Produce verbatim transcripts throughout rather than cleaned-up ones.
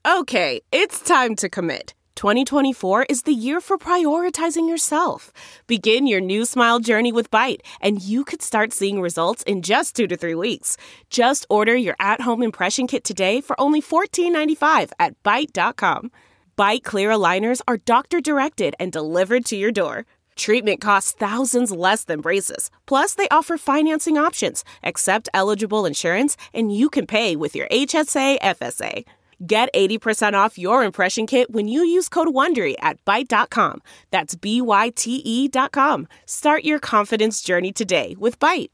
Okay, it's time to commit. twenty twenty-four is the year for prioritizing yourself. Begin your new smile journey with Byte, and you could start seeing results in just two to three weeks. Just order your at-home impression kit today for only fourteen ninety-five at byte dot com. Byte clear aligners are doctor-directed and delivered to your door. Treatment costs thousands less than braces. Plus, they offer financing options, accept eligible insurance, and you can pay with your H S A F S A. Get eighty percent off your impression kit when you use code WONDERY at byte dot com. That's B Y T E dot com. Start your confidence journey today with Byte.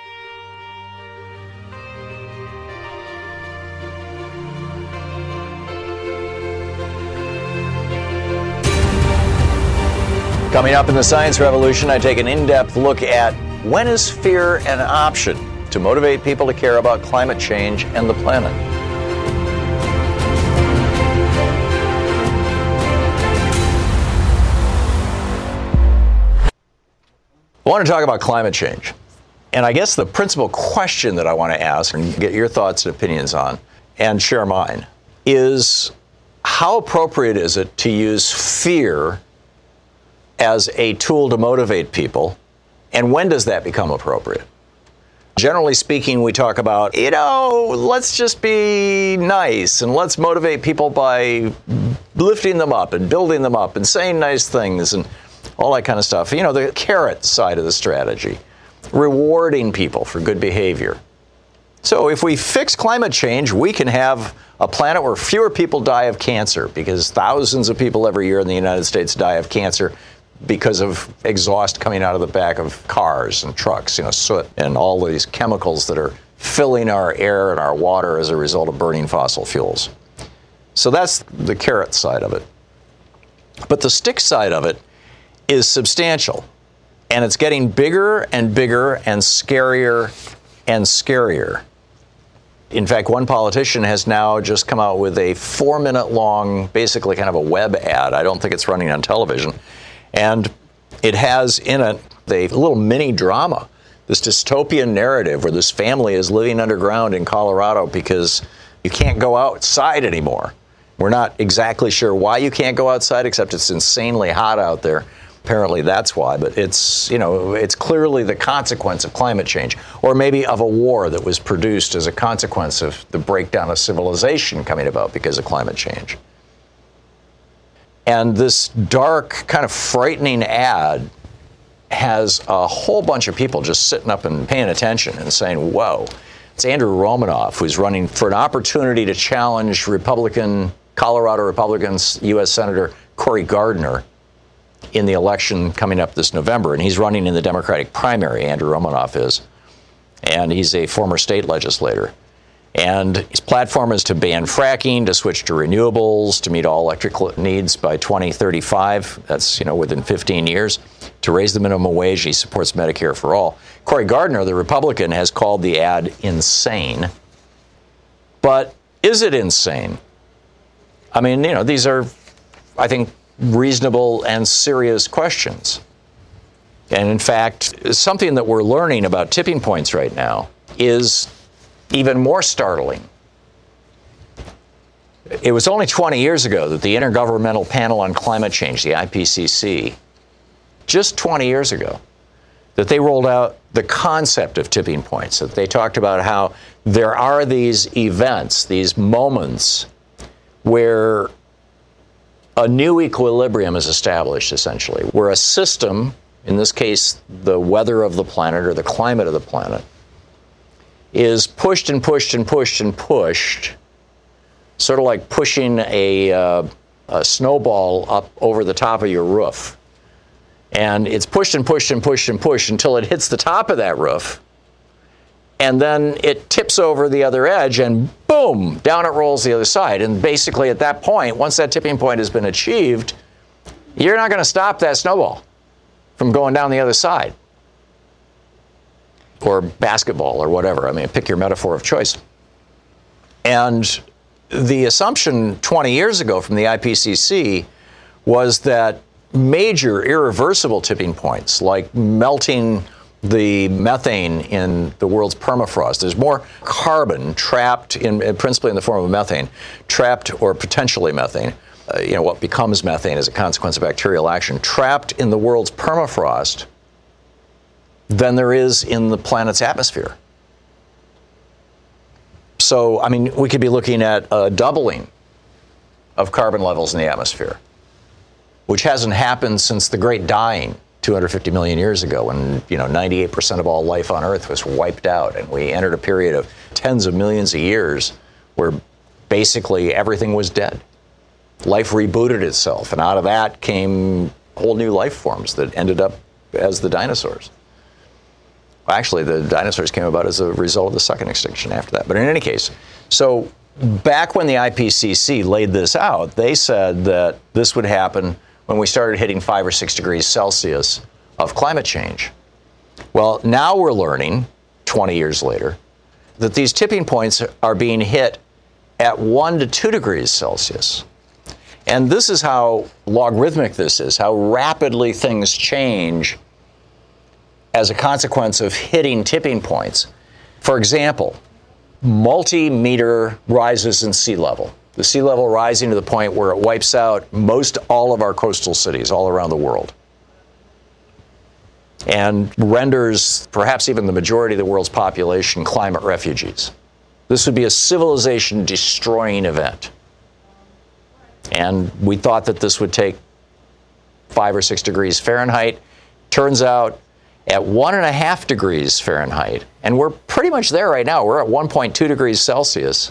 Coming up in the Science Revolution, I take an in-depth look at when is fear an option to motivate people to care about climate change and the planet. I want to talk about climate change. And I guess the principal question that I want to ask and get your thoughts and opinions on and share mine is how appropriate is it to use fear as a tool to motivate people, and when does that become appropriate? Generally speaking, we talk about, you know, let's just be nice and let's motivate people by lifting them up and building them up and saying nice things and all that kind of stuff. You know, the carrot side of the strategy, rewarding people for good behavior. So if we fix climate change, we can have a planet where fewer people die of cancer, because thousands of people every year in the United States die of cancer because of exhaust coming out of the back of cars and trucks, you know, soot and all these chemicals that are filling our air and our water as a result of burning fossil fuels. So that's the carrot side of it. But the stick side of it is substantial, and it's getting bigger and bigger and scarier and scarier. In fact, one politician has now just come out with a four-minute long, basically kind of a web ad. I don't think it's running on television. And it has in it a little mini drama, this dystopian narrative where this family is living underground in Colorado because you can't go outside anymore. We're not exactly sure why you can't go outside, except it's insanely hot out there. Apparently that's why, but it's, you know, it's clearly the consequence of climate change, or maybe of a war that was produced as a consequence of the breakdown of civilization coming about because of climate change. And this dark, kind of frightening ad has a whole bunch of people just sitting up and paying attention and saying, whoa. It's Andrew Romanoff, who's running for an opportunity to challenge Republican, Colorado Republicans, U S Senator Cory Gardner in the election coming up this November. And he's running in the Democratic primary, Andrew Romanoff is. And he's a former state legislator. And his platform is to ban fracking, to switch to renewables, to meet all electric needs by twenty thirty-five. That's, you know, within fifteen years. To raise the minimum wage. He supports Medicare for all. Cory Gardner, the Republican, has called the ad insane. But is it insane? I mean, you know, these are, I think, reasonable and serious questions. And in fact, something that we're learning about tipping points right now is even more startling. It was only twenty years ago that the Intergovernmental Panel on Climate Change, the I P C C, just twenty years ago, that they rolled out the concept of tipping points, that they talked about how there are these events, these moments where a new equilibrium is established, essentially, where a system, in this case, the weather of the planet or the climate of the planet, is pushed and pushed and pushed and pushed, sort of like pushing a, uh, a snowball up over the top of your roof. And it's pushed and pushed and pushed and pushed until it hits the top of that roof. And then it tips over the other edge and boom, down it rolls the other side. And basically at that point, once that tipping point has been achieved, you're not going to stop that snowball from going down the other side. Or basketball or whatever. I mean, pick your metaphor of choice. And the assumption twenty years ago from the I P C C was that major irreversible tipping points, like melting the methane in the world's permafrost. There's more carbon trapped in, principally in the form of methane, trapped or potentially methane, uh, you know, what becomes methane as a consequence of bacterial action, trapped in the world's permafrost than there is in the planet's atmosphere. So, I mean, we could be looking at a doubling of carbon levels in the atmosphere, which hasn't happened since the Great Dying two hundred fifty million years ago, when, you know, ninety-eight percent of all life on Earth was wiped out, and we entered a period of tens of millions of years where basically everything was dead. Life rebooted itself, and out of that came whole new life forms that ended up as the dinosaurs. Actually, the dinosaurs came about as a result of the second extinction after that. But in any case, so back when the I P C C laid this out, they said that this would happen when we started hitting five or six degrees Celsius of climate change. Well, now we're learning, twenty years later, that these tipping points are being hit at one to two degrees Celsius. And this is how logarithmic this is, how rapidly things change as a consequence of hitting tipping points. For example, multi-meter rises in sea level. The sea level rising to the point where it wipes out most all of our coastal cities all around the world, and renders perhaps even the majority of the world's population climate refugees. This would be a civilization-destroying event. And we thought that this would take five or six degrees Fahrenheit. Turns out, at one and a half degrees Fahrenheit, and we're pretty much there right now. We're at one point two degrees Celsius.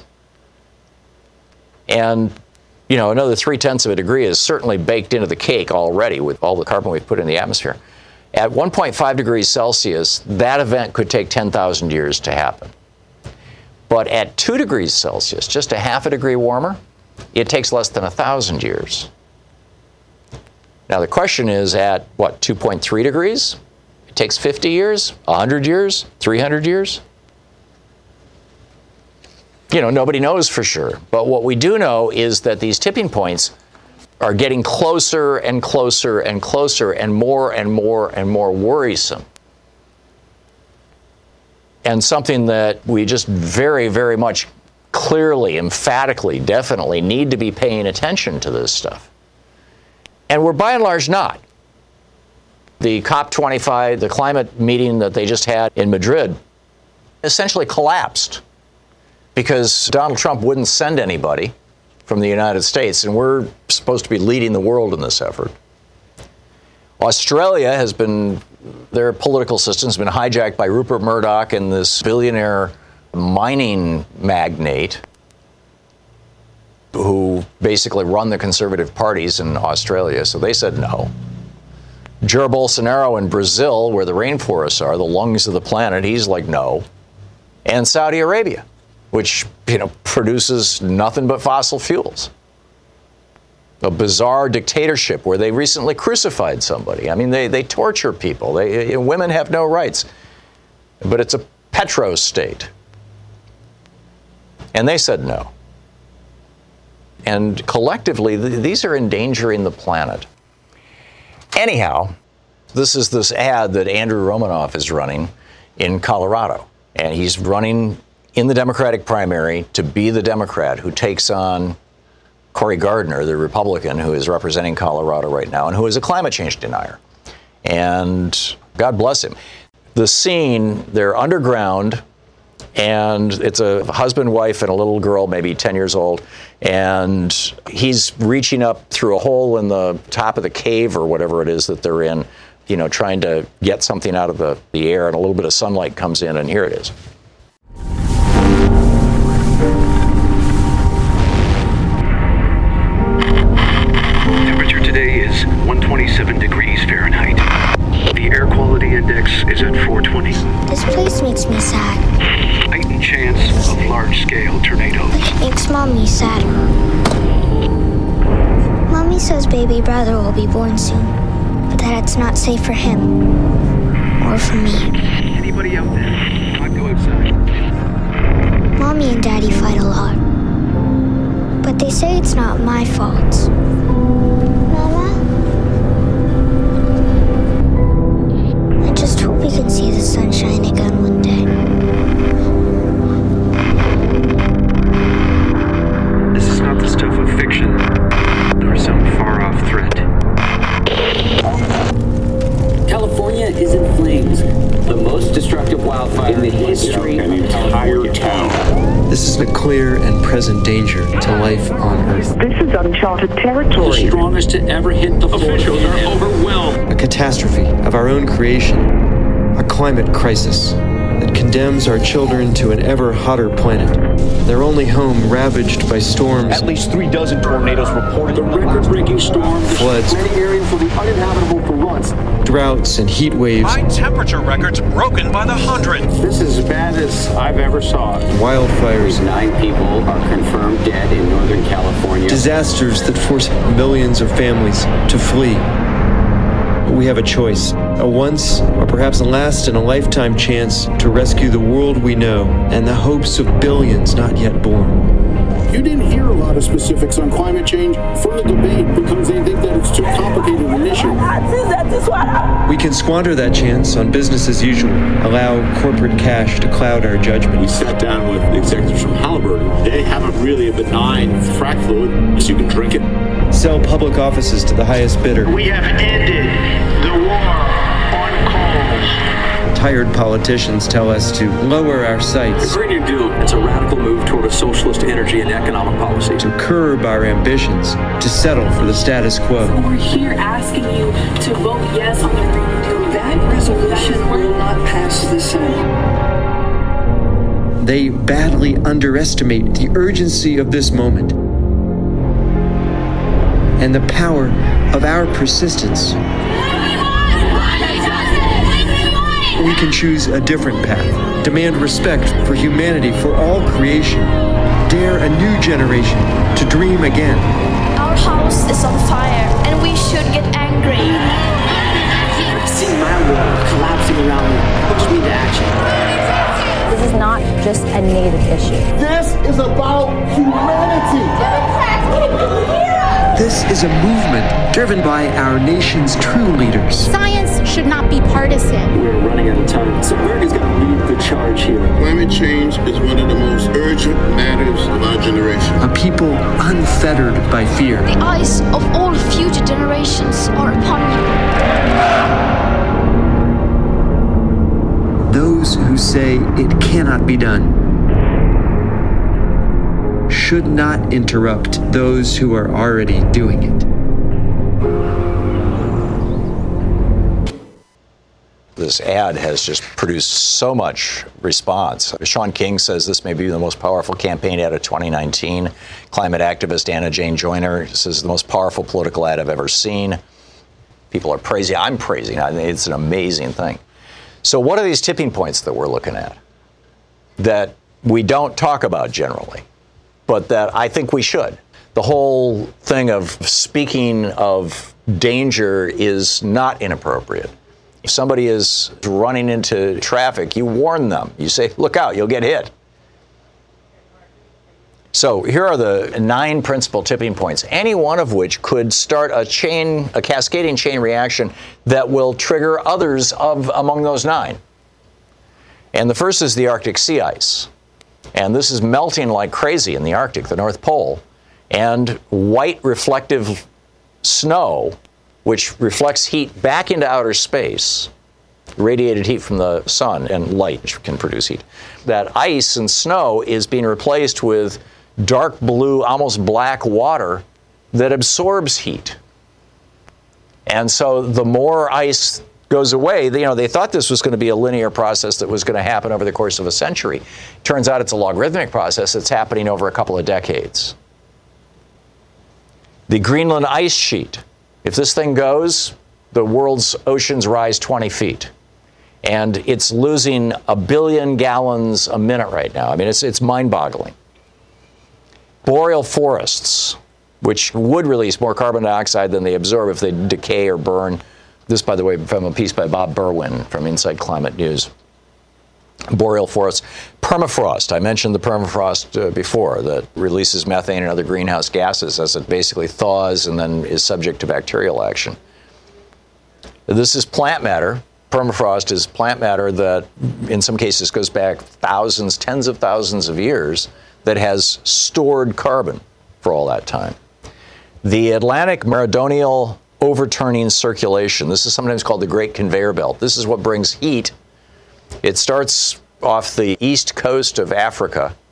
And, you know, another three-tenths of a degree is certainly baked into the cake already with all the carbon we've put in the atmosphere. At one point five degrees Celsius, that event could take ten thousand years to happen. But at two degrees Celsius, just a half a degree warmer, it takes less than one thousand years. Now, the question is, at, what, two point three degrees? It takes fifty years, one hundred years, three hundred years? You know, nobody knows for sure. But what we do know is that these tipping points are getting closer and closer and closer and more and more and more worrisome. And something that we just very, very much clearly, emphatically, definitely need to be paying attention to this stuff. And we're by and large not. The COP twenty-five, the climate meeting that they just had in Madrid, essentially collapsed because Donald Trump wouldn't send anybody from the United States, and we're supposed to be leading the world in this effort. Australia has been, their political system has been hijacked by Rupert Murdoch and this billionaire mining magnate who basically run the conservative parties in Australia, so they said no. Jair Bolsonaro in Brazil, where the rainforests are, the lungs of the planet, he's like no. And Saudi Arabia, which, you know, produces nothing but fossil fuels. A bizarre dictatorship where they recently crucified somebody. I mean, they, they torture people. They, women have no rights. But it's a petro state. And they said no. And collectively, th- these are endangering the planet. Anyhow, this is this ad that Andrew Romanoff is running in Colorado. And he's running in the Democratic primary to be the Democrat who takes on Cory Gardner, the Republican who is representing Colorado right now and who is a climate change denier. And God bless him. The scene, they're underground, and it's a husband, wife, and a little girl, maybe ten years old, and he's reaching up through a hole in the top of the cave or whatever it is that they're in, you know, trying to get something out of the, the air, and a little bit of sunlight comes in, and here it is. Temperature today is one hundred twenty-seven degrees Fahrenheit. The air quality index is at four twenty. This place makes me sad. Heightened chance of large-scale tornadoes. It makes Mommy sad. Mommy says baby brother will be born soon, but that it's not safe for him or for me. Anybody out there? I'd go outside. Mommy and Daddy fight a lot, but they say it's not my fault. Mama? I just hope we can see this clear and present danger to life on Earth. This is uncharted territory. The strongest to ever hit the floor. Officials are overwhelmed. A catastrophe of our own creation. A climate crisis that condemns our children to an ever hotter planet. Their only home ravaged by storms. At least three dozen tornadoes reported. The record-breaking storm. Floods. Many areas will be uninhabitable for months. Droughts and heat waves. High temperature records broken by the hundreds. This is as bad as I've ever saw it. Wildfires. Nine people are confirmed dead in Northern California. Disasters that force millions of families to flee. We have a choice, a once or perhaps a last in a lifetime chance to rescue the world we know and the hopes of billions not yet born. You didn't hear a lot of specifics on climate change from the debate because they think that it's too complicated an issue. We can squander that chance on business as usual, allow corporate cash to cloud our judgment. We sat down with the executives from Halliburton. They have a really a benign frac fluid, so you can drink it. Sell public offices to the highest bidder. We have ended the war on coal. Tired politicians tell us to lower our sights. The Green New Deal, it's a radical move toward a socialist energy and economic policy. To curb our ambitions, to settle for the status quo. We're here asking you to vote yes on the Green New Deal. That resolution will not pass the Senate. They badly underestimate the urgency of this moment and the power of our persistence. We can choose a different path, demand respect for humanity, for all creation, dare a new generation to dream again. Our house is on fire, and we should get angry. Seeing my world collapsing around me pushed me to action. This is not just a native issue. This is about humanity. This is a movement driven by our nation's true leaders. Science should not be partisan. We're running out of time, so America's got to lead the charge here. Climate change is one of the most urgent matters of our generation. A people unfettered by fear. The eyes of all future generations are upon you. Those who say it cannot be done should not interrupt those who are already doing it. This ad has just produced so much response. Shaun King says this may be the most powerful campaign ad of twenty nineteen. Climate activist Anna Jane Joyner says the most powerful political ad I've ever seen. People are praising. I'm praising. I think it's an amazing thing. So what are these tipping points that we're looking at that we don't talk about generally, but that I think we should? The whole thing of speaking of danger is not inappropriate. If somebody is running into traffic, you warn them. You say, look out, you'll get hit. So here are the nine principal tipping points, any one of which could start a chain, a cascading chain reaction that will trigger others of among those nine. And the first is the Arctic sea ice. And this is melting like crazy in the Arctic, the North Pole. And white reflective snow, which reflects heat back into outer space, radiated heat from the sun and light, which can produce heat. That ice and snow is being replaced with dark blue, almost black water that absorbs heat. And so the more ice goes away, you know, they thought this was going to be a linear process that was going to happen over the course of a century. Turns out it's a logarithmic process that's happening over a couple of decades. The Greenland ice sheet. If this thing goes, the world's oceans rise twenty feet. And it's losing a billion gallons a minute right now. I mean, it's, it's mind-boggling. Boreal forests, which would release more carbon dioxide than they absorb if they decay or burn. This, by the way, from a piece by Bob Berwin from Inside Climate News. Boreal forests. Permafrost. I mentioned the permafrost uh, before, that releases methane and other greenhouse gases as it basically thaws and then is subject to bacterial action. This is plant matter. Permafrost is plant matter that, in some cases, goes back thousands, tens of thousands of years, that has stored carbon for all that time. The Atlantic meridional overturning circulation. This is sometimes called the Great Conveyor Belt. This is what brings heat. It starts off the east coast of Africa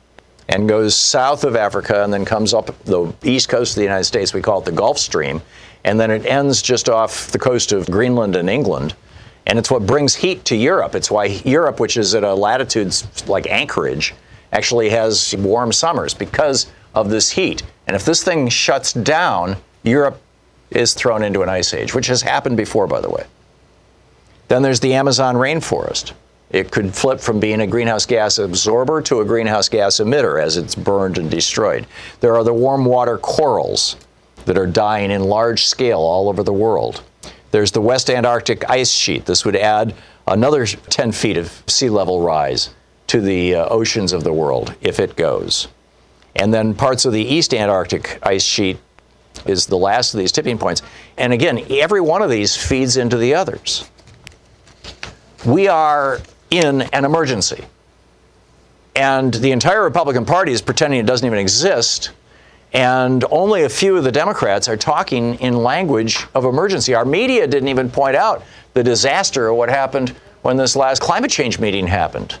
and goes south of Africa and then comes up the east coast of the United States. We call it the Gulf Stream. And then it ends just off the coast of Greenland and England. And it's what brings heat to Europe. It's why Europe, which is at a latitude like Anchorage, actually has warm summers because of this heat. And if this thing shuts down, Europe is thrown into an ice age, which has happened before, by the way. Then there's the Amazon rainforest. It could flip from being a greenhouse gas absorber to a greenhouse gas emitter as it's burned and destroyed. There are the warm water corals that are dying in large scale all over the world. There's the West Antarctic ice sheet. This would add another ten feet of sea level rise to the uh, oceans of the world if it goes. And then parts of the East Antarctic ice sheet is the last of these tipping points. And again, every one of these feeds into the others. We are in an emergency. And the entire Republican Party is pretending it doesn't even exist. And only a few of the Democrats are talking in language of emergency. Our media didn't even point out the disaster of what happened when this last climate change meeting happened,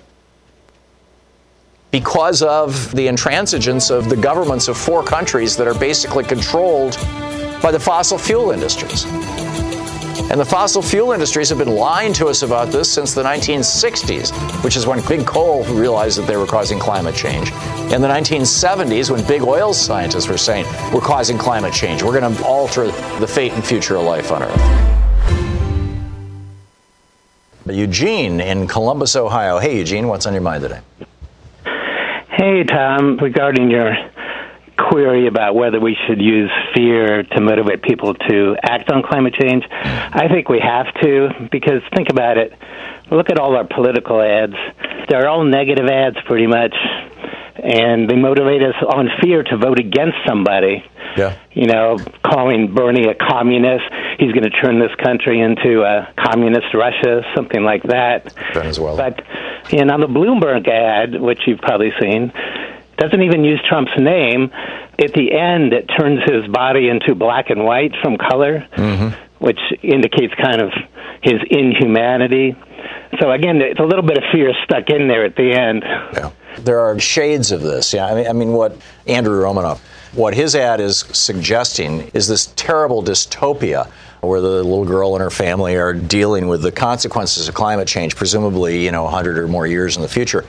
because of the intransigence of the governments of four countries that are basically controlled by the fossil fuel industries. And the fossil fuel industries have been lying to us about this since the nineteen sixties, which is when big coal realized that they were causing climate change. In the nineteen seventies, when big oil scientists were saying, we're causing climate change, we're going to alter the fate and future of life on Earth. Eugene in Columbus, Ohio. Hey, Eugene, what's on your mind today? Hey, Tom, regarding your query about whether we should use fear to motivate people to act on climate change, I think we have to, because think about it. Look at all our political ads. They're all negative ads pretty much, and they motivate us on fear to vote against somebody. Yeah. You know, calling Bernie a communist. He's going to turn this country into a communist Russia, something like that. Venezuela. But, you know, the Bloomberg ad, which you've probably seen, doesn't even use Trump's name. At the end, it turns his body into black and white from color, mm-hmm. which indicates kind of his inhumanity. So, again, it's a little bit of fear stuck in there at the end. Yeah. There are shades of this. Yeah, I mean, I mean, what Andrew Romanoff, what his ad is suggesting is this terrible dystopia where the little girl and her family are dealing with the consequences of climate change, presumably, you know, one hundred or more years in the future.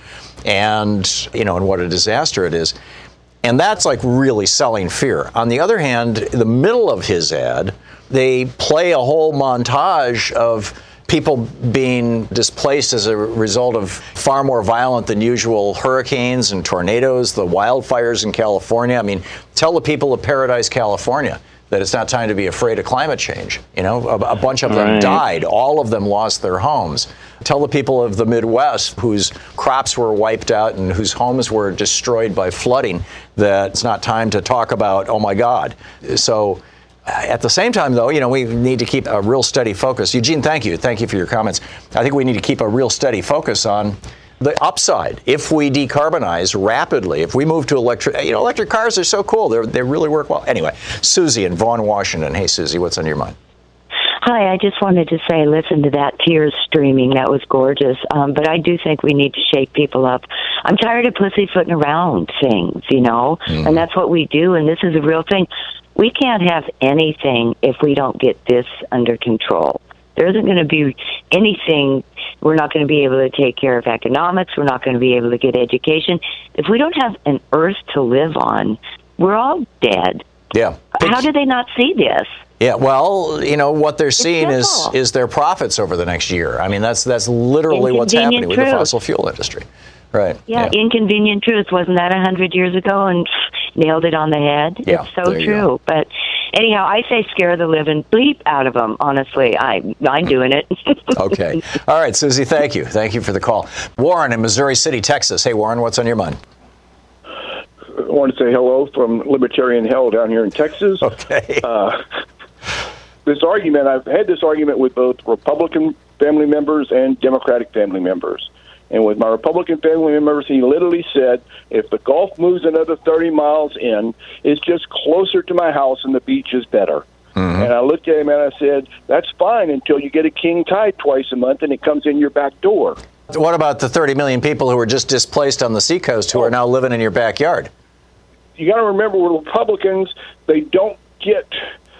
And, you know, and what a disaster it is. And that's like really selling fear. On the other hand, in the middle of his ad, they play a whole montage of people being displaced as a result of far more violent than usual hurricanes and tornadoes, the wildfires in California. I mean, tell the people of Paradise, California, that it's not time to be afraid of climate change. You know, a, a bunch of them right. died. All of them lost their homes. Tell the people of the Midwest whose crops were wiped out and whose homes were destroyed by flooding that it's not time to talk about, oh, my God. So at the same time, though, you know, we need to keep a real steady focus. Eugene, thank you. Thank you for your comments. I think we need to keep a real steady focus on the upside. If we decarbonize rapidly, if we move to electric, you know, electric cars are so cool. They they really work well. Anyway, Susie in Vaughan, Washington. Hey, Susie, what's on your mind? Hi, I just wanted to say, listen to that tears streaming. That was gorgeous. Um, but I do think we need to shake people up. I'm tired of pussyfooting around things, you know, mm. and that's what we do. And this is a real thing. We can't have anything if we don't get this under control. There isn't going to be anything. We're not going to be able to take care of economics. We're not going to be able to get education. If we don't have an earth to live on, we're all dead. Yeah. How do they not see this? Yeah, well, you know, what they're seeing is is their profits over the next year. I mean, that's that's literally what's happening truth. with the fossil fuel industry. Right. Yeah, yeah. Inconvenient truth. Wasn't that one hundred years ago and nailed it on the head? Yeah, it's so true. But anyhow, I say scare the living bleep out of them, honestly. I, I'm doing it. Okay. All right, Susie, thank you. Thank you for the call. Warren in Missouri City, Texas. Hey, Warren, what's on your mind? I want to say hello from Libertarian Hell down here in Texas. Okay. Uh, this argument, I've had this argument with both Republican family members and Democratic family members. And with my Republican family members, he literally said, if the Gulf moves another thirty miles in, it's just closer to my house and the beach is better. Mm-hmm. And I looked at him and I said, that's fine until you get a king tide twice a month and it comes in your back door. What about the thirty million people who were just displaced on the seacoast who are now living in your backyard? You got to remember, with Republicans, they don't get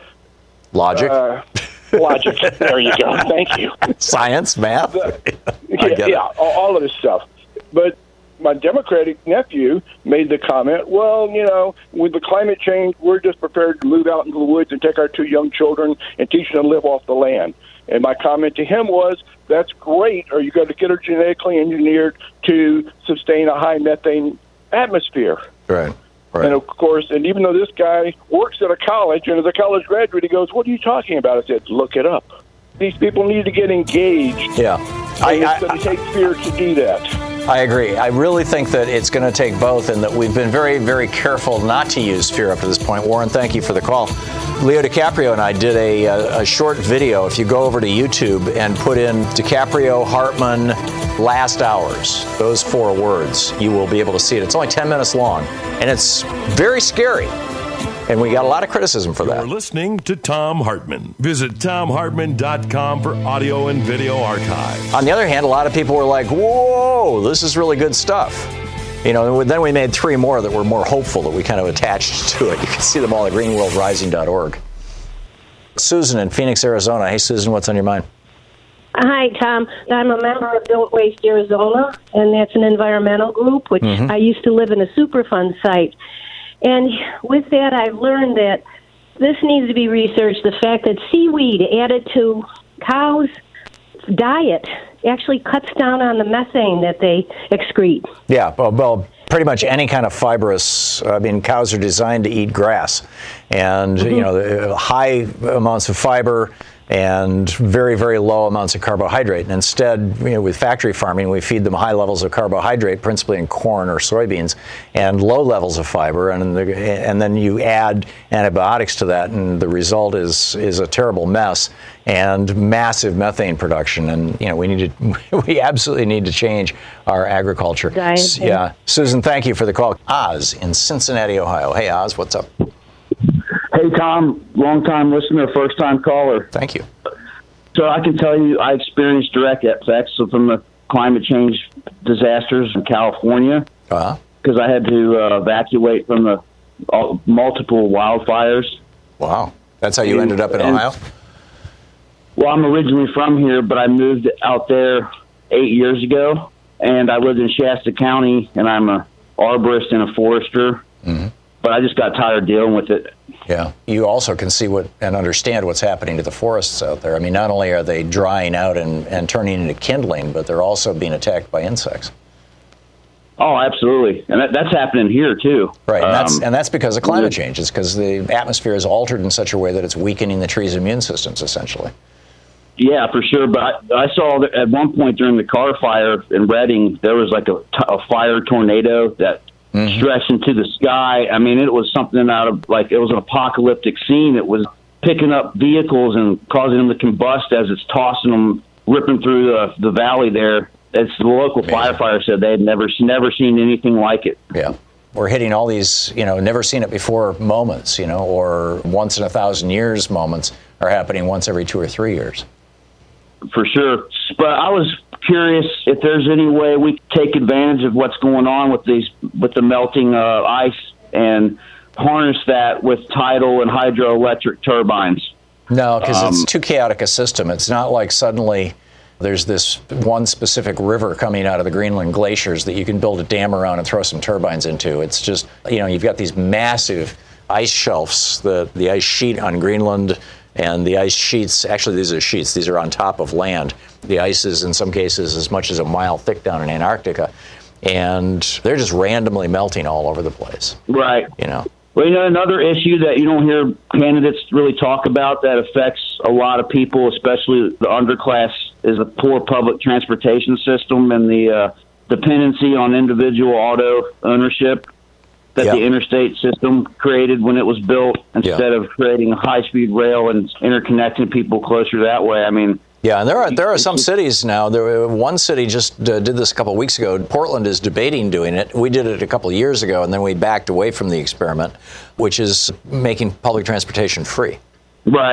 logic. Uh, logic. There you go. Thank you. Science, math. The, yeah, yeah all, all of this stuff. But my Democratic nephew made the comment, well, you know, with the climate change, we're just prepared to move out into the woods and take our two young children and teach them to live off the land. And my comment to him was, that's great, or you got to get her genetically engineered to sustain a high methane atmosphere. Right. Right. And, of course, and even though this guy works at a college, and as a college graduate, he goes, what are you talking about? I said, look it up. These people need to get engaged. Yeah. I, it's going to take fear to do that. I agree. I really think that it's going to take both, and that we've been very, very careful not to use fear up to this point. Warren, thank you for the call. Leo DiCaprio and I did a, a, a short video. If you go over to YouTube and put in DiCaprio, Hartman, last hours, those four words, you will be able to see it. It's only ten minutes long, and it's very scary. And we got a lot of criticism for that. You're listening to Thom Hartmann. Visit Thom Hartmann dot com for audio and video archive. On the other hand, a lot of people were like, whoa, this is really good stuff. You know, then we made three more that were more hopeful that we kind of attached to it. You can see them all at green world rising dot org. Susan in Phoenix, Arizona. Hey, Susan, what's on your mind? Hi, Tom. I'm a member of Don't Waste Arizona, and that's an environmental group, which mm-hmm. I used to live in a Superfund site. And with that, I've learned that this needs to be researched. The fact that seaweed added to cows' diet actually cuts down on the methane that they excrete. Yeah, well, well pretty much any kind of fibrous, I mean, cows are designed to eat grass. And, mm-hmm. you know, high amounts of fiber and very, very low amounts of carbohydrate. And instead, you know, with factory farming, we feed them high levels of carbohydrate, principally in corn or soybeans, and low levels of fiber. And the, and then you add antibiotics to that, and the result is is a terrible mess and massive methane production. And you know, we need to, we absolutely need to change our agriculture. Diet. Yeah, Susan, thank you for the call. Oz in Cincinnati, Ohio. Hey, Oz, what's up? Hey, Tom, long-time listener, first-time caller. Thank you. So I can tell you I experienced direct effects from the climate change disasters in California because uh-huh. I had to uh, evacuate from the uh, multiple wildfires. Wow. That's how you and, ended up in and, Ohio? Well, I'm originally from here, but I moved out there eight years ago, and I lived in Shasta County, and I'm an arborist and a forester. Mm-hmm. But I just got tired dealing with it. Yeah. You also can see what and understand what's happening to the forests out there. I mean, not only are they drying out and, and turning into kindling, but they're also being attacked by insects. Oh, absolutely. And that, that's happening here, too. Right. And, um, that's, and that's because of climate yeah. change. It's because the atmosphere is altered in such a way that it's weakening the trees' immune systems, essentially. Yeah, for sure. But I, I saw that at one point during the Carr fire in Redding, there was like a, a fire tornado that Mm-hmm. stretched into the sky. I mean, it was something out of, like, it was an apocalyptic scene. It was picking up vehicles and causing them to combust as it's tossing them, ripping through the, the valley there. As the local Amazing. firefighter said, they had never, never seen anything like it. Yeah. We're hitting all these, you know, never seen it before moments, you know, or once in a thousand years moments are happening once every two or three years. For sure. But I was curious if there's any way we take advantage of what's going on with these with the melting uh, ice and harness that with tidal and hydroelectric turbines. No, because um, it's too chaotic a system. It's not like suddenly there's this one specific river coming out of the Greenland glaciers that you can build a dam around and throw some turbines into. It's just, you know, you've got these massive ice shelves, the the ice sheet on Greenland. And the ice sheets, actually these are sheets, these are on top of land. The ice is in some cases as much as a mile thick down in Antarctica. And they're just randomly melting all over the place. Right. You know. Well, you know, another issue that you don't hear candidates really talk about that affects a lot of people, especially the underclass, is the poor public transportation system and the uh, dependency on individual auto ownership that yep. the interstate system created when it was built, instead yep. of creating a high-speed rail and interconnecting people closer that way. I mean, yeah, and there are there are some cities now. There, one city just uh, did this a couple of weeks ago. Portland is debating doing it. We did it a couple of years ago, and then we backed away from the experiment, which is making public transportation free. Right.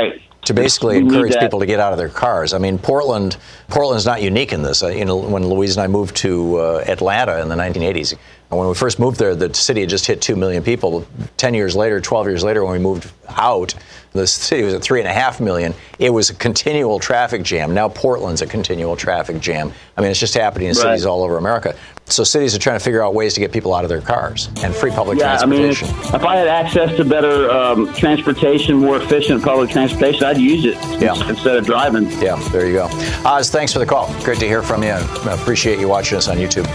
to basically encourage people to get out of their cars. I mean, Portland, Portland's not unique in this. Uh, you know, when Louise and I moved to uh, Atlanta in the nineteen eighties, and when we first moved there, the city had just hit two million people. Ten years later, twelve years later, when we moved out, the city was at three and a half million. It was a continual traffic jam. Now Portland's a continual traffic jam. I mean, it's just happening in cities right. all over America. So cities are trying to figure out ways to get people out of their cars and free public yeah, transportation. I mean, if, if I had access to better um, transportation, more efficient public transportation, I'd use it yeah. instead of driving. Yeah, there you go. Oz, thanks for the call. Great to hear from you. I appreciate you watching us on YouTube.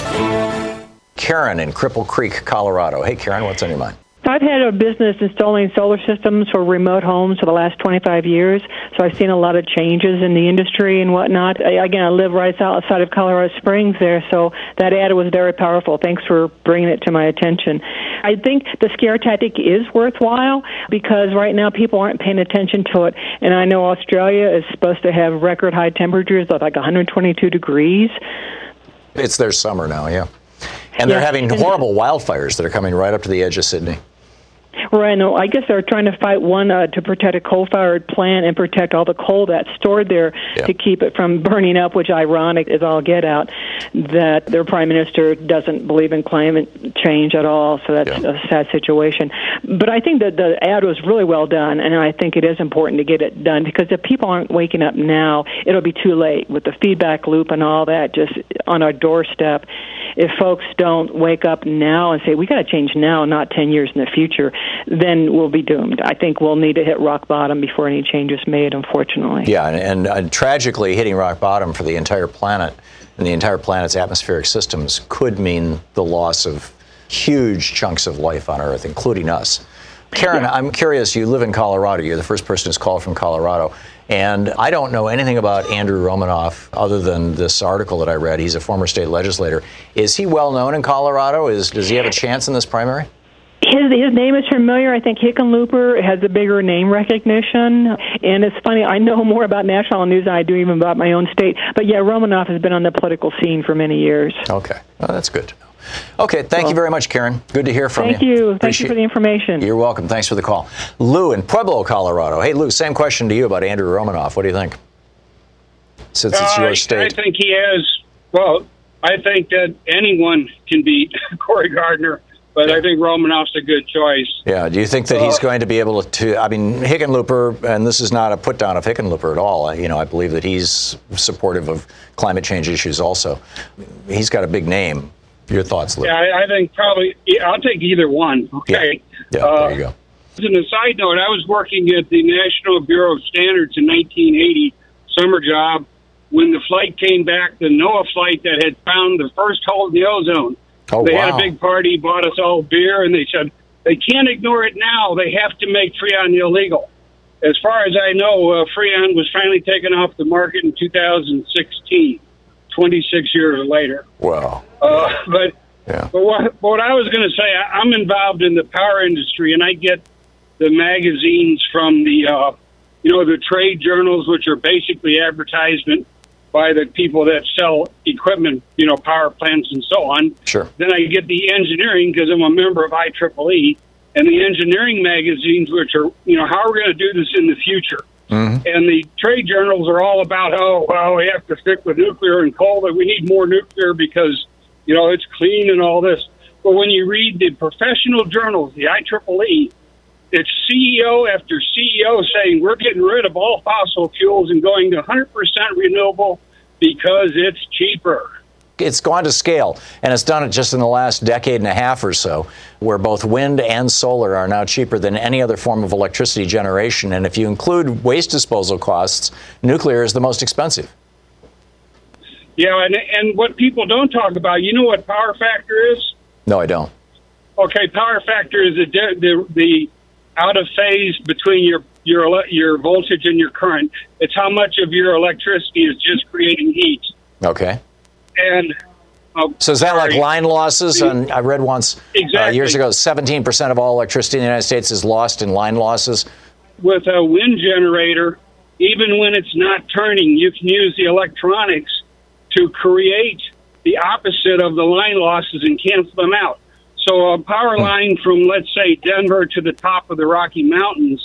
Karen in Cripple Creek, Colorado. Hey, Karen, what's on your mind? I've had a business installing solar systems for remote homes for the last twenty-five years, so I've seen a lot of changes in the industry and whatnot. I, again, I live right outside of Colorado Springs there, so that ad was very powerful. Thanks for bringing it to my attention. I think the scare tactic is worthwhile because right now people aren't paying attention to it, and I know Australia is supposed to have record high temperatures of like one hundred twenty-two degrees. It's their summer now, yeah. And they're yeah. having horrible wildfires that are coming right up to the edge of Sydney. Right. No, I guess they're trying to fight one uh, to protect a coal-fired plant and protect all the coal that's stored there yeah. to keep it from burning up, which ironic is all get out, that their prime minister doesn't believe in climate change at all, so that's yeah. a sad situation. But I think that the ad was really well done, and I think it is important to get it done because if people aren't waking up now, it'll be too late with the feedback loop and all that just on our doorstep. If folks don't wake up now and say, we got to change now, not ten years in the future, then we'll be doomed. I think we'll need to hit rock bottom before any change is made, unfortunately. Yeah, and, and, and tragically, hitting rock bottom for the entire planet and the entire planet's atmospheric systems could mean the loss of huge chunks of life on Earth, including us. Karen, yeah. I'm curious, you live in Colorado. You're the first person who's called from Colorado. And I don't know anything about Andrew Romanoff other than this article that I read. He's a former state legislator. Is he well known in Colorado? Is, does he have a chance in this primary? His his name is familiar. I think Hickenlooper has a bigger name recognition. And it's funny, I know more about national news than I do even about my own state. But yeah, Romanoff has been on the political scene for many years. Okay. Well, that's good to know. Okay, thank well, you very much, Karen. Good to hear from thank you. Thank you. Appreciate Thank you for the information. You're welcome. Thanks for the call. Lou in Pueblo, Colorado. Hey, Lou, same question to you about Andrew Romanoff. What do you think? Since it's uh, your state. I think he has, well, I think that anyone can beat Cory Gardner, but yeah. I think Romanoff's a good choice. Yeah, do you think that uh, he's going to be able to, I mean, Hickenlooper, and this is not a put down of Hickenlooper at all. You know, I believe that he's supportive of climate change issues also. He's got a big name. Your thoughts, Lou? Yeah, I, I think probably, I'll take either one. Okay. Yeah, yeah uh, there you go. As a side note, I was working at the National Bureau of Standards in nineteen eighty, summer job, when the flight came back, the NOAA flight that had found the first hole in the ozone. Oh, they wow. had a big party, bought us all beer, and they said, they can't ignore it now. They have to make Freon illegal. As far as I know, uh, Freon was finally taken off the market in two thousand sixteen, twenty-six years later. Wow. Uh, but yeah. but what, what I was going to say, I, I'm involved in the power industry, and I get the magazines from the, uh, you know, the trade journals, which are basically advertisement by the people that sell equipment, you know, power plants and so on. Sure. Then I get the engineering because I'm a member of I triple E, and the engineering magazines, which are, you know, how are we going to do this in the future? Mm-hmm. And the trade journals are all about, oh, well, we have to stick with nuclear and coal, but we need more nuclear because, you know, it's clean and all this. But when you read the professional journals, the I triple E, it's C E O after C E O saying we're getting rid of all fossil fuels and going to one hundred percent renewable because it's cheaper. It's gone to scale, and it's done it just in the last decade and a half or so, where both wind and solar are now cheaper than any other form of electricity generation. And if you include waste disposal costs, nuclear is the most expensive. Yeah, and, and what people don't talk about, you know what power factor is? No, I don't. Okay, power factor is the the, the out of phase between your your your voltage and your current. It's how much of your electricity is just creating heat. Okay. And uh, so is that sorry. like line losses? And I read once exactly. uh, years ago, seventeen percent of all electricity in the United States is lost in line losses. With a wind generator, even when it's not turning, you can use the electronics to create the opposite of the line losses and cancel them out. So a power line from, let's say, Denver to the top of the Rocky Mountains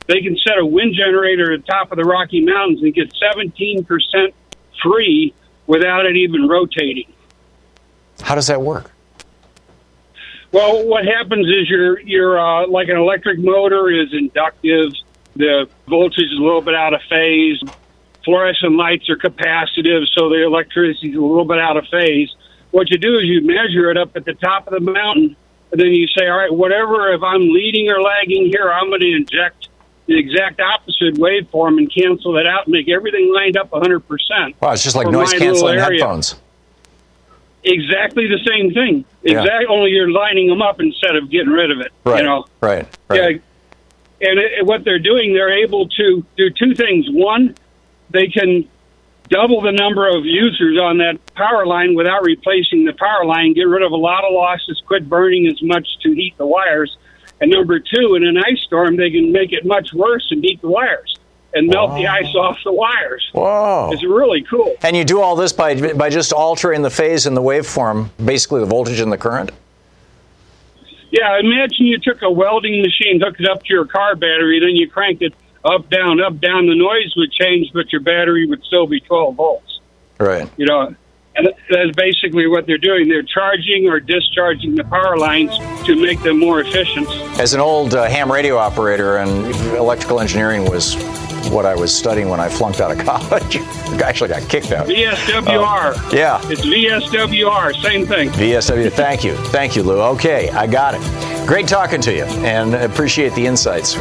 they can set a wind generator at the top of the Rocky Mountains and get seventeen percent free without it even rotating. How does that work? Well, what happens is you're, you're uh, like an electric motor is inductive. The voltage is a little bit out of phase. Fluorescent lights are capacitive, so the electricity is a little bit out of phase. What you do is you measure it up at the top of the mountain, and then you say, all right, whatever, if I'm leading or lagging here, I'm going to inject the exact opposite waveform and cancel that out and make everything lined up one hundred percent. Wow, it's just like noise-canceling headphones. Exactly the same thing. Exactly, yeah. Only you're lining them up instead of getting rid of it. Right, you know? right, right. Yeah, and it, what they're doing, they're able to do two things. One, they can double the number of users on that power line without replacing the power line, get rid of a lot of losses, quit burning as much to heat the wires. And number two, in an ice storm, they can make it much worse and heat the wires and melt Whoa. the ice off the wires. Whoa. It's really cool. And you do all this by by just altering the phase and the waveform, basically the voltage and the current? Yeah, imagine you took a welding machine, hooked it up to your car battery, then you cranked it up, down, up, down. The noise would change, but your battery would still be twelve volts. Right. You know, and that's basically what they're doing. They're charging or discharging the power lines to make them more efficient. As an old uh, ham radio operator, and electrical engineering was what I was studying when I flunked out of college. I actually got kicked out. V S W R. Uh, yeah. It's V S W R, same thing. V S W, thank you. Thank you, Lou. Okay, I got it. Great talking to you, and appreciate the insights.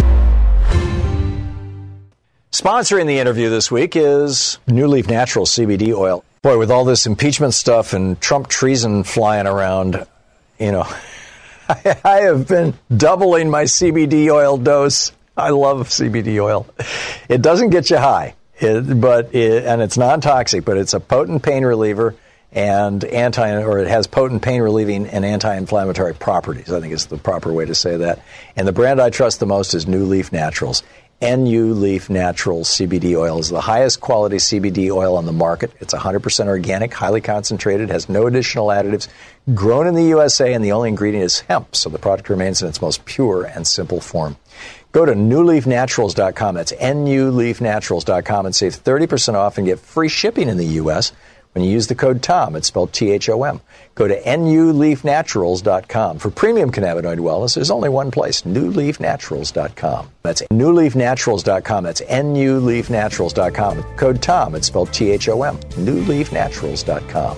Sponsoring the interview this week is New Leaf Naturals C B D oil. Boy, with all this impeachment stuff and Trump treason flying around, you know, I, I have been doubling my C B D oil dose. I love C B D oil. It doesn't get you high, it, but it, and it's non-toxic, but it's a potent pain reliever and anti, or it has potent pain relieving and anti-inflammatory properties. I think is the proper way to say that. And the brand I trust the most is New Leaf Naturals. N U Leaf Naturals C B D oil is the highest quality C B D oil on the market. It's one hundred percent organic, highly concentrated, has no additional additives, grown in the U S A, and the only ingredient is hemp, so the product remains in its most pure and simple form. Go to new leaf naturals dot com. That's N U leaf naturals dot com and save thirty percent off and get free shipping in the U S when you use the code TOM. It's spelled T H O M. Go to N U leaf naturals dot com. For premium cannabinoid wellness, there's only one place, new leaf naturals dot com. That's new leaf naturals dot com. That's N U leaf naturals dot com. Code TOM. It's spelled T H O M. new leaf naturals dot com.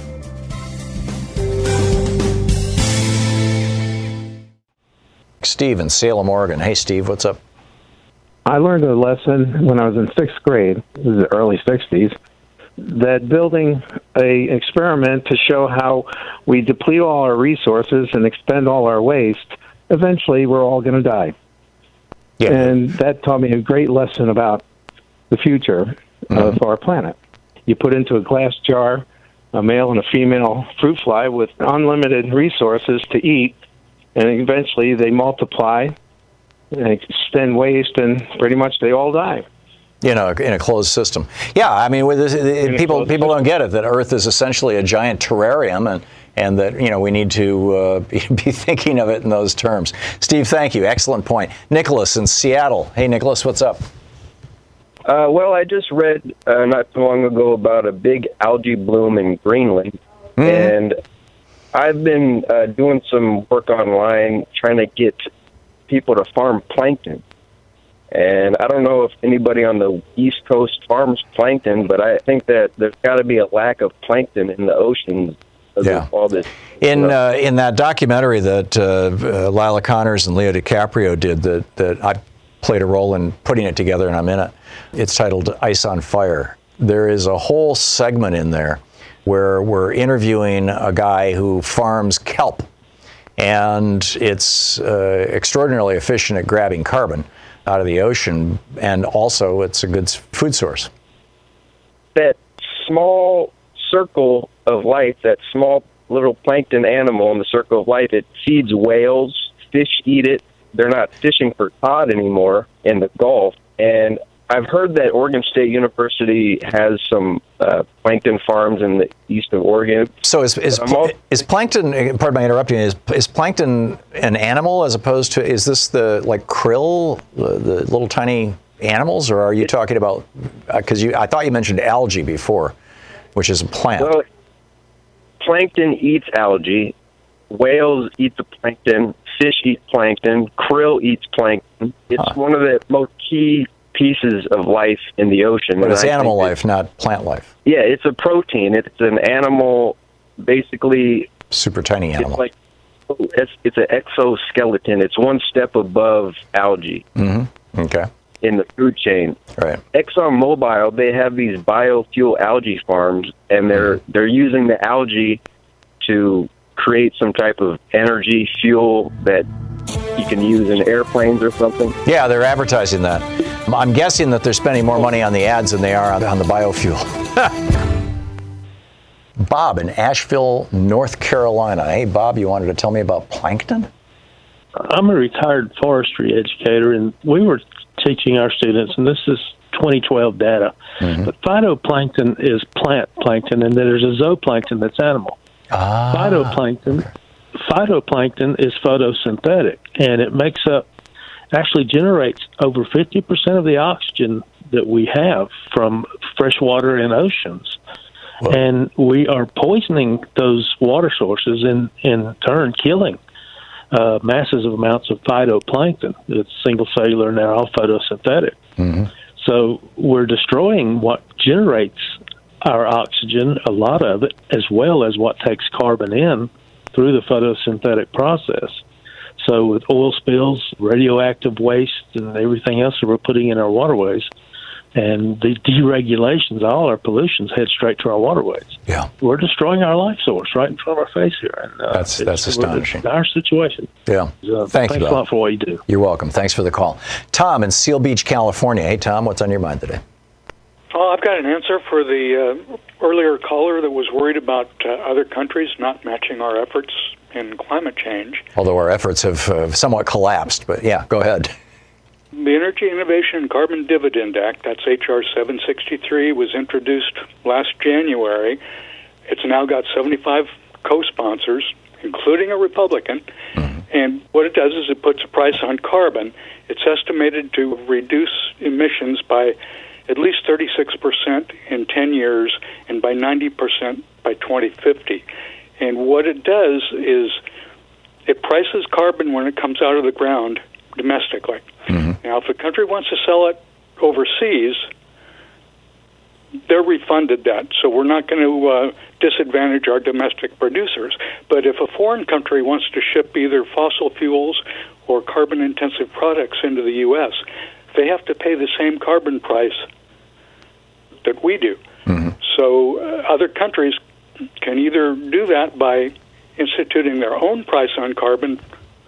Steve in Salem, Oregon. Hey, Steve, what's up? I learned a lesson when I was in sixth grade, this is the early sixties, that building a experiment to show how we deplete all our resources and expend all our waste, eventually we're all going to die. Yeah. And that taught me a great lesson about the future mm-hmm. of our planet. You put into a glass jar a male and a female fruit fly with unlimited resources to eat, and eventually they multiply and extend waste, and pretty much they all die. You know, in a closed system. Yeah, I mean, with this, people people don't get it, that Earth is essentially a giant terrarium, and, and that, you know, we need to uh, be thinking of it in those terms. Steve, thank you. Excellent point. Nicholas in Seattle. Hey, Nicholas, what's up? Uh, well, I just read uh, not too long ago about a big algae bloom in Greenland, mm-hmm. and I've been uh, doing some work online trying to get people to farm plankton. And I don't know if anybody on the East Coast farms plankton, but I think that there's got to be a lack of plankton in the oceans because yeah. of all this. In uh, in that documentary that uh, uh, Lila Connors and Leo DiCaprio did, that, that I played a role in putting it together, and I'm in it. It's titled Ice on Fire. There is a whole segment in there where we're interviewing a guy who farms kelp, and it's uh, extraordinarily efficient at grabbing carbon out of the ocean, and also it's a good food source. That small circle of life, that small little plankton animal in the circle of life, it feeds whales, fish eat it. They're not fishing for cod anymore in the Gulf, and I've heard that Oregon State University has some uh, plankton farms in the east of Oregon. So is is, pl- is plankton? Pardon my interrupting. Is is plankton an animal as opposed to? Is this the like krill, the, the little tiny animals, or are you talking about? Because uh, you, I thought you mentioned algae before, which is a plant. Well, plankton eats algae. Whales eat the plankton. Fish eat plankton. Krill eats plankton. It's huh. one of the most key pieces of life in the ocean. But it's animal life, not plant life. Yeah, it's a protein. It's an animal, basically. Super tiny animal. It's like it's, it's an exoskeleton. It's one step above algae. Mm-hmm. Okay. In the food chain. Right. ExxonMobil, they have these biofuel algae farms, and they're mm-hmm. they're using the algae to create some type of energy fuel that you can use in airplanes or something. Yeah, they're advertising that. I'm guessing that they're spending more money on the ads than they are on, on the biofuel. Bob in Asheville, North Carolina. Hey, Bob, you wanted to tell me about plankton? I'm a retired forestry educator, and we were teaching our students, and this is twenty twelve data, mm-hmm. but phytoplankton is plant plankton, and there's a zooplankton that's animal. Ah, phytoplankton, okay. phytoplankton is photosynthetic, and it makes up, actually generates over fifty percent of the oxygen that we have from fresh water in oceans. Whoa. And we are poisoning those water sources, and in turn killing uh, massive amounts of phytoplankton. It's single cellular and they're all photosynthetic. Mm-hmm. So we're destroying what generates our oxygen, a lot of it, as well as what takes carbon in through the photosynthetic process. So with oil spills, radioactive waste, and everything else that we're putting in our waterways, and the deregulations, all our pollutions head straight to our waterways. Yeah, we're destroying our life source right in front of our face here. And uh, that's that's astonishing. It's our situation. Yeah. Uh, Thank thanks you, a lot for what you do. You're welcome. Thanks for the call. Tom in Seal Beach, California. Hey, Tom, what's on your mind today? Oh, I've got an answer for the uh, earlier caller that was worried about uh, other countries not matching our efforts in climate change. Although our efforts have uh, somewhat collapsed, but yeah, go ahead. The Energy Innovation and Carbon Dividend Act, that's H R seven sixty-three, was introduced last January. It's now got seventy-five co-sponsors, including a Republican. Mm-hmm. And what it does is it puts a price on carbon. It's estimated to reduce emissions by at least thirty-six percent in ten years and by ninety percent by twenty fifty. And what it does is it prices carbon when it comes out of the ground domestically. Mm-hmm. Now, if a country wants to sell it overseas, they're refunded that, so we're not going to uh, disadvantage our domestic producers. But if a foreign country wants to ship either fossil fuels or carbon-intensive products into the U S, they have to pay the same carbon price that we do. Mm-hmm. So uh, other countries can either do that by instituting their own price on carbon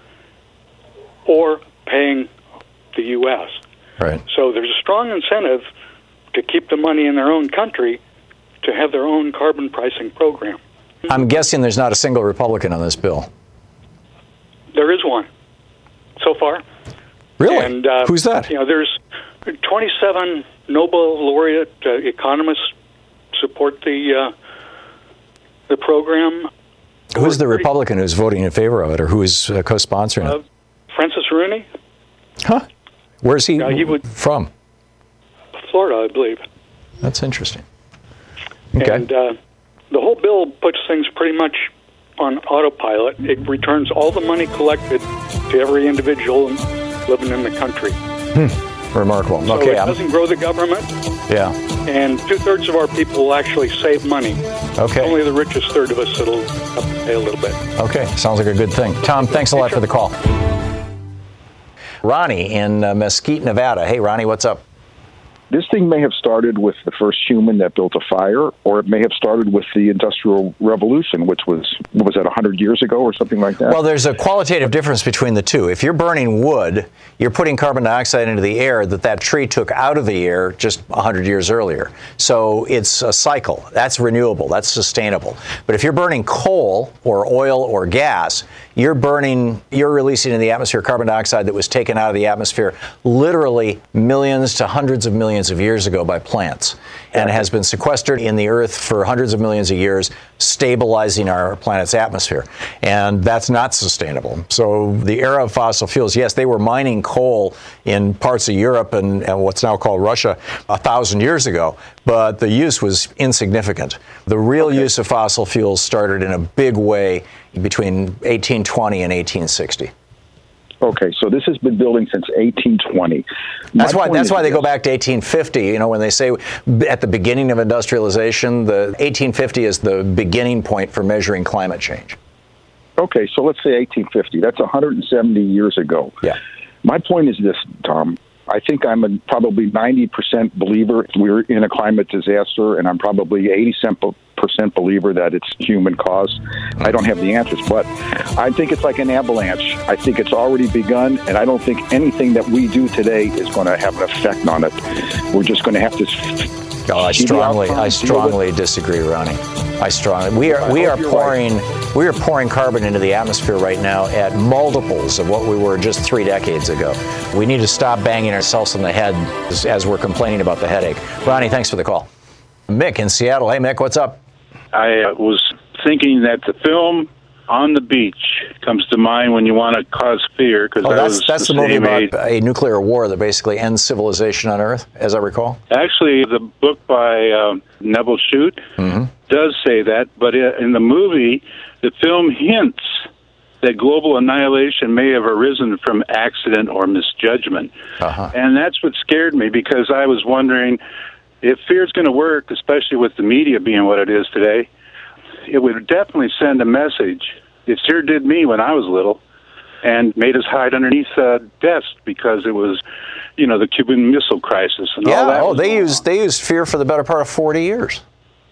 or paying the U S. Right. So there's a strong incentive to keep the money in their own country to have their own carbon pricing program. I'm guessing there's not a single Republican on this bill. There is one so far. Really? And, uh, who's that? You know, there's twenty-seven Nobel laureate uh, economists support the uh, the program. Who's the Republican who's voting in favor of it, or who is uh, co-sponsoring uh, it? Francis Rooney. Huh? Where's he, uh, he would, from? Florida, I believe. That's interesting. Okay. And uh, the whole bill puts things pretty much on autopilot. It returns all the money collected to every individual living in the country. Hmm. Remarkable. So okay. it doesn't I'm... grow the government. Yeah. And two-thirds of our people will actually save money. Okay. Only the richest third of us that'll have to pay a little bit. Okay. Sounds like a good thing. Tom, thanks a lot for the call. Ronnie in uh, Mesquite, Nevada. Hey, Ronnie, what's up? This thing may have started with the first human that built a fire, or it may have started with the Industrial Revolution, which was, what was that, one hundred years ago or something like that? Well, there's a qualitative difference between the two. If you're burning wood, you're putting carbon dioxide into the air that that tree took out of the air just one hundred years earlier. So it's a cycle. That's renewable. That's sustainable. But if you're burning coal or oil or gas, you're burning, you're releasing in the atmosphere carbon dioxide that was taken out of the atmosphere literally millions to hundreds of millions of years ago by plants, and has been sequestered in the earth for hundreds of millions of years, stabilizing our planet's atmosphere. And that's not sustainable. So the era of fossil fuels, yes, they were mining coal in parts of Europe and, and what's now called Russia a thousand years ago, but the use was insignificant. The real okay. use of fossil fuels started in a big way between eighteen twenty and eighteen sixty. Okay, so this has been building since eighteen twenty. That's why. That's why they go back to eighteen fifty. You know, when they say at the beginning of industrialization, the eighteen fifty is the beginning point for measuring climate change. Okay, so let's say eighteen fifty. That's one hundred seventy years ago. Yeah. My point is this, Tom. I think I'm a probably ninety percent believer we're in a climate disaster, and I'm probably eighty percent believer that it's human caused. I don't have the answers, but I think it's like an avalanche. I think it's already begun, and I don't think anything that we do today is going to have an effect on it. We're just going to have to. Oh, I strongly, I strongly disagree, Ronnie. I strongly. We are, we are pouring, right. we are pouring carbon into the atmosphere right now at multiples of what we were just three decades ago. We need to stop banging ourselves on the head as, as we're complaining about the headache. Ronnie, thanks for the call. Mick in Seattle. Hey, Mick, what's up? I uh, was thinking that the film On the Beach comes to mind when you want to cause fear. Cause oh, that that's, was that's the, the movie about age. a nuclear war that basically ends civilization on Earth, as I recall. Actually, the book by uh, Neville Shute mm-hmm. does say that, but in the movie, the film hints that global annihilation may have arisen from accident or misjudgment. Uh-huh. And that's what scared me, because I was wondering if fear's going to work, especially with the media being what it is today. It would definitely send a message. It sure did me when I was little, and made us hide underneath uh, desks because it was, you know, the Cuban Missile Crisis and yeah, all that. Oh, they used they used fear for the better part of forty years.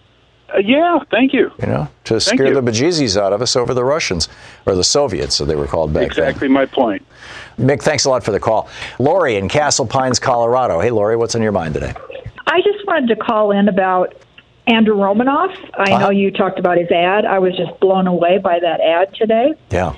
Uh, yeah, thank you. You know, to thank scare you. the bejesus out of us over the Russians, or the Soviets, so they were called back exactly then. Exactly my point. Mick, thanks a lot for the call. Lori in Castle Pines, Colorado. Hey, Lori, what's on your mind today? I just wanted to call in about Andrew Romanoff. I uh-huh. know you talked about his ad. I was just blown away by that ad today. Yeah.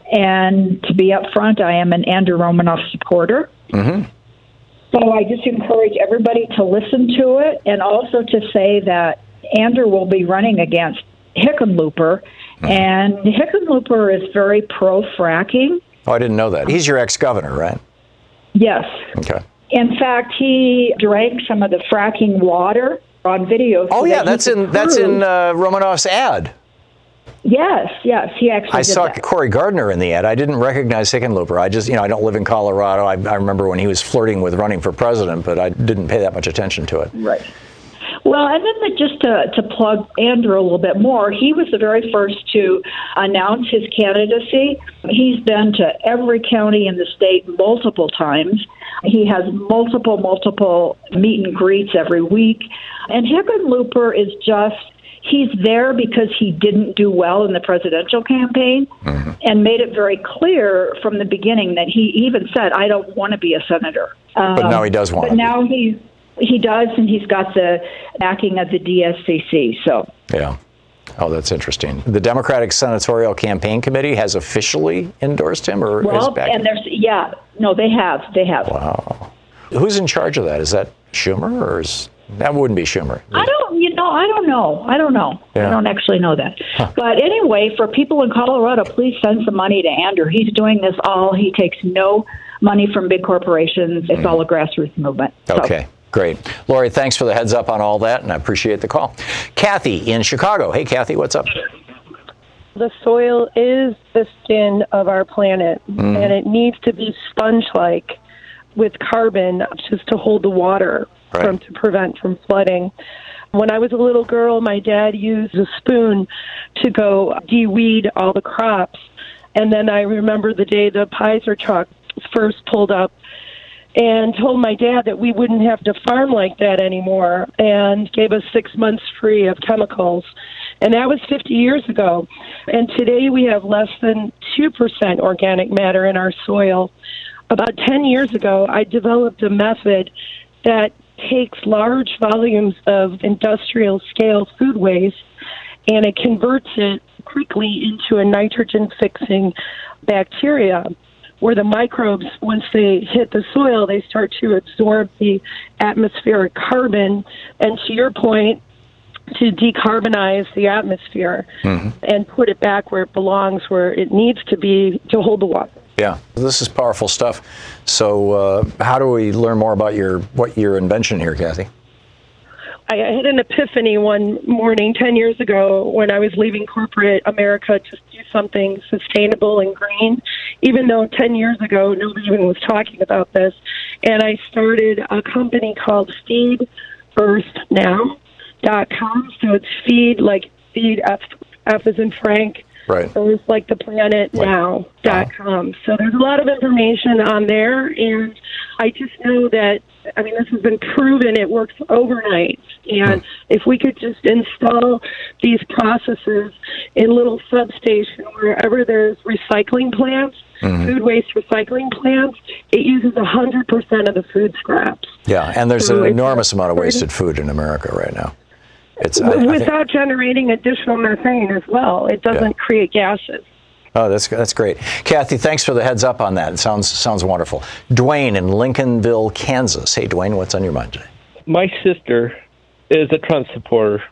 And to be upfront, I am an Andrew Romanoff supporter. Mm-hmm. So I just encourage everybody to listen to it, and also to say that Andrew will be running against Hickenlooper, mm-hmm. and Hickenlooper is very pro-fracking. Oh, I didn't know that. He's your ex-governor, right? Yes. Okay. In fact, he drank some of the fracking water on video. Oh, so yeah, that that's in prove. that's in uh, Romanoff's ad. Yes, yes, he actually I did saw that. Cory Gardner in the ad. I didn't recognize Hickenlooper. I just, you know, I don't live in Colorado. I, I remember when he was flirting with running for president, but I didn't pay that much attention to it. Right. Well, and then the, just to, to plug Andrew a little bit more, he was the very first to announce his candidacy. He's been to every county in the state multiple times. He has multiple, multiple meet and greets every week. And Hickenlooper is just, he's there because he didn't do well in the presidential campaign, mm-hmm. and made it very clear from the beginning that he even said, I don't want to be a senator. Um, but now he does want but to. But now he he does, and he's got the backing of the D S C C. So yeah. Oh, that's interesting. The Democratic Senatorial Campaign Committee has officially endorsed him, or well, is back? and there's yeah, no, they have, they have. Wow. Who's in charge of that? Is that Schumer, or is that wouldn't be Schumer? I don't, you know, I don't know. I don't know. Yeah. I don't actually know that. Huh. But anyway, for people in Colorado, please send some money to Andrew. He's doing this all. He takes no money from big corporations. It's mm. all a grassroots movement. Okay. So. Great. Lori, thanks for the heads up on all that, and I appreciate the call. Kathy in Chicago. Hey, Kathy, what's up? The soil is the skin of our planet, mm. and it needs to be sponge-like with carbon just to hold the water right. from to prevent from flooding. When I was a little girl, my dad used a spoon to go de-weed all the crops, and then I remember the day the Pizer truck first pulled up and told my dad that we wouldn't have to farm like that anymore, and gave us six months free of chemicals. And that was fifty years ago. And today we have less than two percent organic matter in our soil. About ten years ago, I developed a method that takes large volumes of industrial scale food waste, and it converts it quickly into a nitrogen-fixing bacteria, where the microbes, once they hit the soil, they start to absorb the atmospheric carbon, and to your point, to decarbonize the atmosphere mm-hmm. and put it back where it belongs, where it needs to be to hold the water. Yeah, this is powerful stuff. So uh, how do we learn more about your what your invention here, Kathy? I had an epiphany one morning ten years ago when I was leaving corporate America to do something sustainable and green, even though ten years ago nobody even was talking about this. And I started a company called Feed Earth Now dot com. So it's feed, like feed, F, F as in Frank, right. Earth, like the planet, right. now dot com. Uh-huh. So there's a lot of information on there, and I just know that, I mean, this has been proven, it works overnight. And if we could just install these processes in little substations wherever there's recycling plants, mm-hmm. food waste recycling plants, it uses one hundred percent of the food scraps. Yeah, and there's so an enormous amount of wasted food in America right now. It's I, I Without think, generating additional methane as well. It doesn't yeah. create gases. Oh, that's that's great. Kathy, thanks for the heads up on that. It sounds sounds wonderful. Dwayne in Lincolnville, Kansas. Hey, Dwayne, what's on your mind today? My sister is a Trump supporter,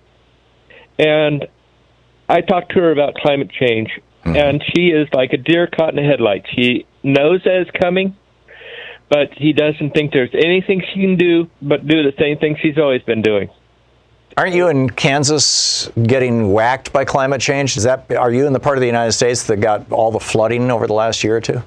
and I talked to her about climate change, mm-hmm. and she is like a deer caught in the headlights. She knows that it's coming, but he doesn't think there's anything she can do but do the same thing she's always been doing. Aren't you in Kansas getting whacked by climate change? Is that are you in the part of the United States that got all the flooding over the last year or two?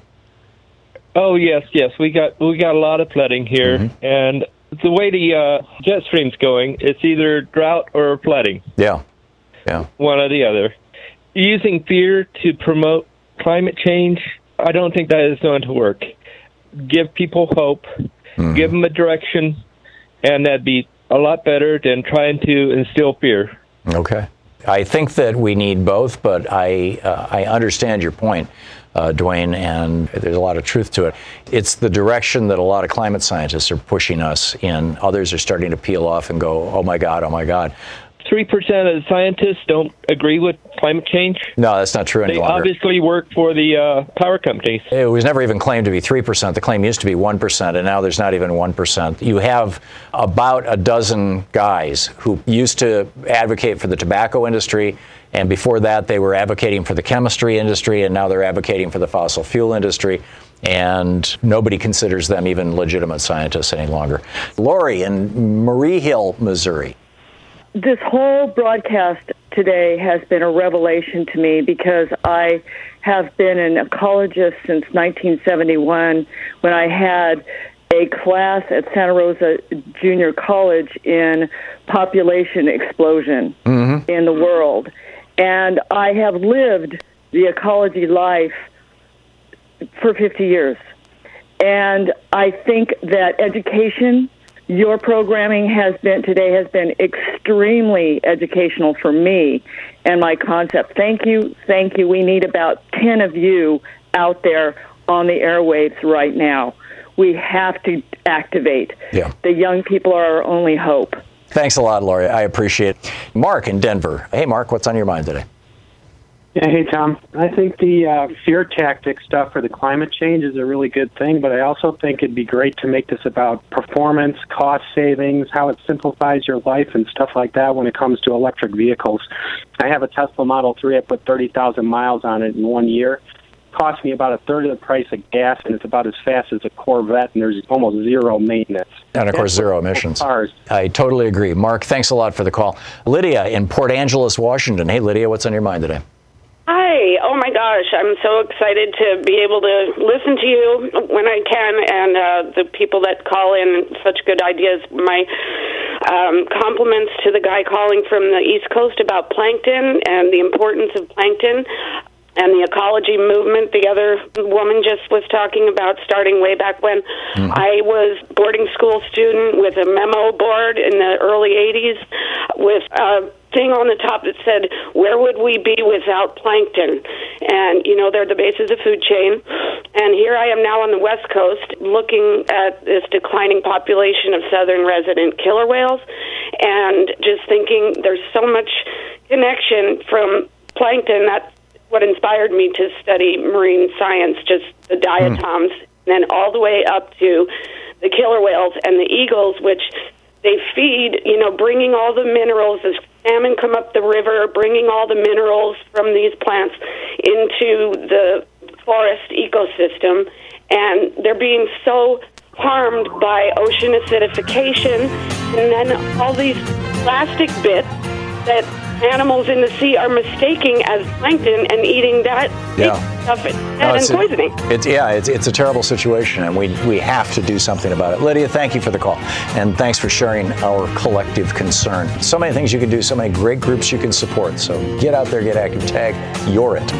Oh yes, yes, we got we got a lot of flooding here, mm-hmm. and the way the uh, jet stream's going, it's either drought or flooding. Yeah, yeah, one or the other. Using fear to promote climate change, I don't think that is going to work. Give people hope, mm-hmm. give them a direction, and that'd be a lot better than trying to instill fear. Okay. I think that we need both, but I uh, I understand your point, uh, Dwayne, and there's a lot of truth to it. It's the direction that a lot of climate scientists are pushing us in. Others are starting to peel off and go, oh my God, oh my God. Three percent of the scientists don't agree with climate change. No, that's not true any they longer. They obviously work for the uh, power companies. It was never even claimed to be three percent. The claim used to be one percent, and now there's not even one percent. You have about a dozen guys who used to advocate for the tobacco industry, and before that they were advocating for the chemistry industry, and now they're advocating for the fossil fuel industry. And nobody considers them even legitimate scientists any longer. Lori in Murray Hill, Missouri. This whole broadcast today has been a revelation to me because I have been an ecologist since nineteen seventy-one when I had a class at Santa Rosa Junior College in population explosion mm-hmm. in the world. And I have lived the ecology life for fifty years. And I think that education, your programming has been today has been extremely educational for me and my concept. Thank you, thank you. We need about ten of you out there on the airwaves right now. We have to activate. Yeah. The young people are our only hope. Thanks a lot, Lori. I appreciate it. Mark in Denver. Hey, Mark, what's on your mind today? Yeah, hey, Tom. I think the uh, fear tactic stuff for the climate change is a really good thing, but I also think it'd be great to make this about performance, cost savings, how it simplifies your life and stuff like that when it comes to electric vehicles. I have a Tesla Model three. I put thirty thousand miles on it in one year. It cost me about a third of the price of gas, and it's about as fast as a Corvette, and there's almost zero maintenance. And, of course, zero emissions. Cars. I totally agree. Mark, thanks a lot for the call. Lydia in Port Angeles, Washington. Hey, Lydia, what's on your mind today? Hi. Oh, my gosh. I'm so excited to be able to listen to you when I can, and uh, the people that call in, such good ideas. My um, compliments to the guy calling from the East Coast about plankton and the importance of plankton and the ecology movement. The other woman just was talking about starting way back when. Mm-hmm. I was boarding school student with a memo board in the early eighties with a thing on the top that said, where would we be without plankton? And, you know, they're the base of the food chain. And here I am now on the West Coast looking at this declining population of southern resident killer whales and just thinking there's so much connection from plankton, that's what inspired me to study marine science, just the diatoms, mm. and then all the way up to the killer whales and the eagles, which they feed, you know, bringing all the minerals as salmon come up the river, bringing all the minerals from these plants into the forest ecosystem, and they're being so harmed by ocean acidification, and then all these plastic bits that animals in the sea are mistaking as plankton and eating that yeah. stuff and, no, and poisoning. A, it's, yeah, it's, it's a terrible situation, and we, we have to do something about it. Lydia, thank you for the call, and thanks for sharing our collective concern. So many things you can do, so many great groups you can support. So get out there, get active, tag You're It.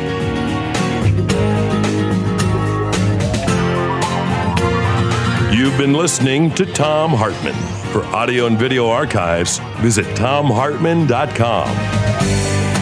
You've been listening to Thom Hartmann. For audio and video archives, visit thom hartmann dot com.